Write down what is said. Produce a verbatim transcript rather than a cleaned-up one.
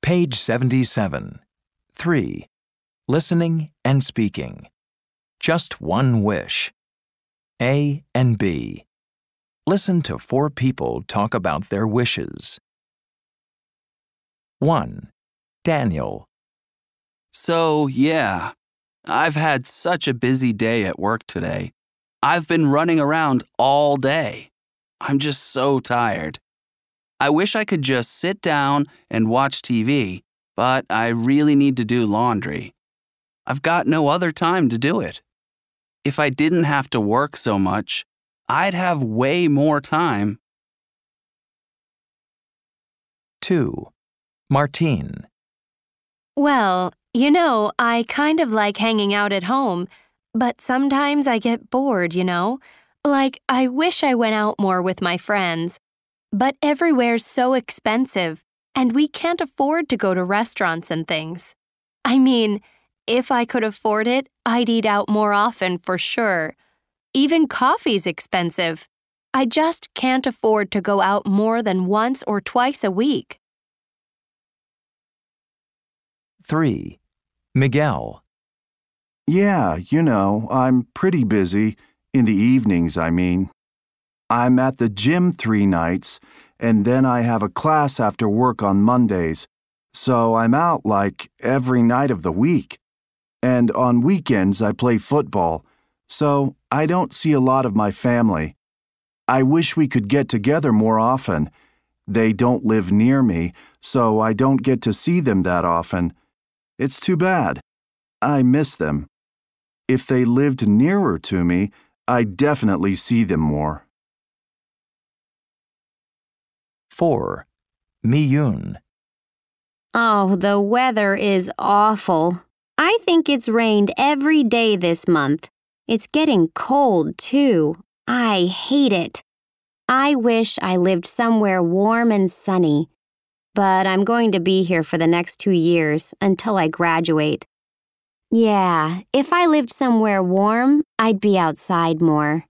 Page seventy-seven. three. Listening and speaking. Just one wish. A and B. Listen to four people talk about their wishes. one. Daniel. So, yeah, I've had such a busy day at work today. I've been running around all day. I'm just so tired. I wish I could just sit down and watch T V, but I really need to do laundry. I've got no other time to do it. If I didn't have to work so much, I'd have way more time. two. Martine. Well, you know, I kind of like hanging out at home, but sometimes I get bored, you know? Like, I wish I went out more with my friends. But everywhere's so expensive, and we can't afford to go to restaurants and things. I mean, if I could afford it, I'd eat out more often for sure. Even coffee's expensive. I just can't afford to go out more than once or twice a week. three. Miguel. Yeah, you know, I'm pretty busy. In the evenings, I mean. I'm at the gym three nights, and then I have a class after work on Mondays, so I'm out like every night of the week. And on weekends, I play football, so I don't see a lot of my family. I wish we could get together more often. They don't live near me, so I don't get to see them that often. It's too bad. I miss them. If they lived nearer to me, I'd definitely see them more. four. Miyun. Oh, the weather is awful. I think it's rained every day this month. It's getting cold, too. I hate it. I wish I lived somewhere warm and sunny. But I'm going to be here for the next two years until I graduate. Yeah, if I lived somewhere warm, I'd be outside more.